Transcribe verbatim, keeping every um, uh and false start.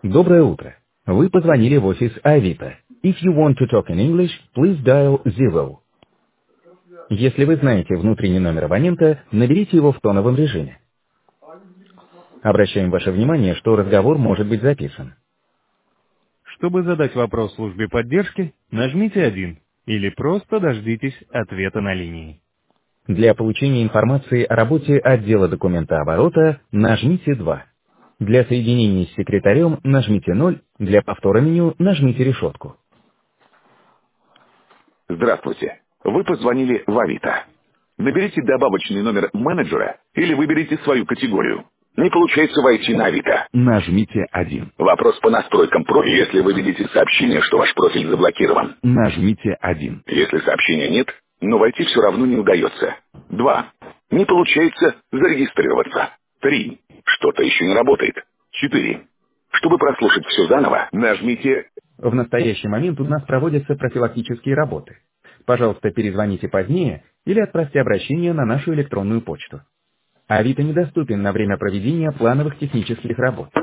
Доброе утро. Вы позвонили в офис Авито. If you want to talk in English, please dial zero. Если вы знаете внутренний номер абонента, наберите его в тоновом режиме. Обращаем ваше внимание, что разговор может быть записан. Чтобы задать вопрос службе поддержки, нажмите один или просто дождитесь ответа на линии. Для получения информации о работе отдела документооборота нажмите два. Для соединения с секретарем нажмите ноль, для повтора меню нажмите решетку. Здравствуйте. Вы позвонили в Авито. Наберите добавочный номер менеджера или выберите свою категорию. Не получается войти на Авито. Нажмите один. Вопрос по настройкам профиля. Если вы видите сообщение, что ваш профиль заблокирован. Нажмите один. Если сообщения нет, но войти все равно не удается. два. Не получается зарегистрироваться. три. Что-то еще не работает. четыре. Чтобы прослушать все заново, нажмите... В настоящий момент у нас проводятся профилактические работы. Пожалуйста, перезвоните позднее или отправьте обращение на нашу электронную почту. Авито недоступен на время проведения плановых технических работ.